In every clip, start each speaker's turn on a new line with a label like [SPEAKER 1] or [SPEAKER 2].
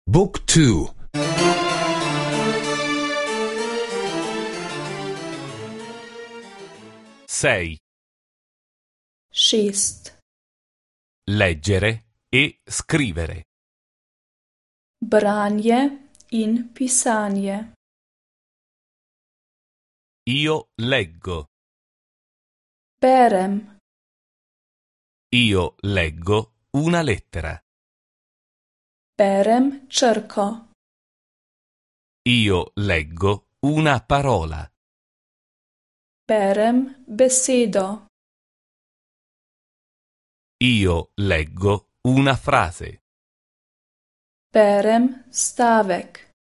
[SPEAKER 1] Book 2.
[SPEAKER 2] 6.
[SPEAKER 3] 6.
[SPEAKER 2] Leggere e scrivere.
[SPEAKER 3] Branje in pisanje.
[SPEAKER 2] Io leggo.
[SPEAKER 3] Berem.
[SPEAKER 2] Io leggo una lettera.
[SPEAKER 3] Berem črko.
[SPEAKER 2] Io leggo una parola.
[SPEAKER 3] Berem besedo.
[SPEAKER 2] Io leggo una frase.
[SPEAKER 3] Berem stavek.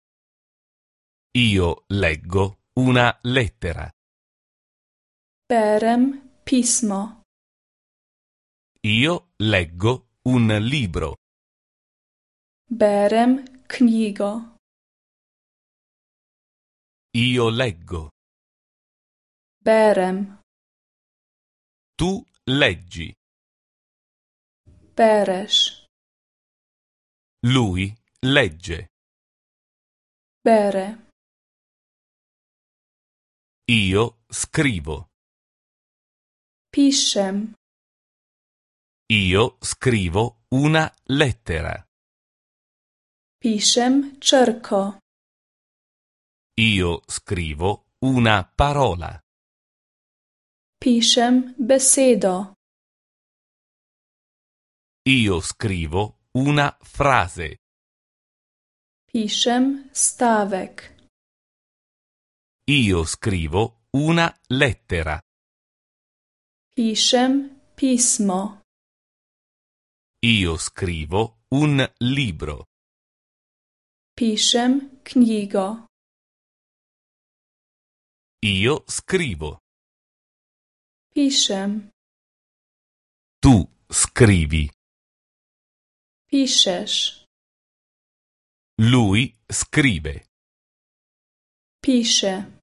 [SPEAKER 2] Io leggo una lettera.
[SPEAKER 3] Berem pismo.
[SPEAKER 2] Io leggo un libro.
[SPEAKER 3] Berem knjigo.
[SPEAKER 2] Io leggo.
[SPEAKER 3] Berem.
[SPEAKER 2] Tu leggi.
[SPEAKER 3] Bereš.
[SPEAKER 2] Lui legge.
[SPEAKER 3] Bere.
[SPEAKER 2] Io scrivo.
[SPEAKER 3] Pišem.
[SPEAKER 2] Io scrivo una lettera.
[SPEAKER 3] Pišem črko.
[SPEAKER 2] Io scrivo una parola.
[SPEAKER 3] Pišem besedo.
[SPEAKER 2] Io scrivo una frase.
[SPEAKER 3] Pišem stavek.
[SPEAKER 2] Io scrivo una lettera.
[SPEAKER 3] Pišem pismo.
[SPEAKER 2] Io scrivo un libro.
[SPEAKER 3] Pišem knjigo.
[SPEAKER 2] Io scrivo.
[SPEAKER 3] Pišem.
[SPEAKER 2] Tu scrivi.
[SPEAKER 3] Pišeš.
[SPEAKER 2] Lui scrive.
[SPEAKER 3] Piše.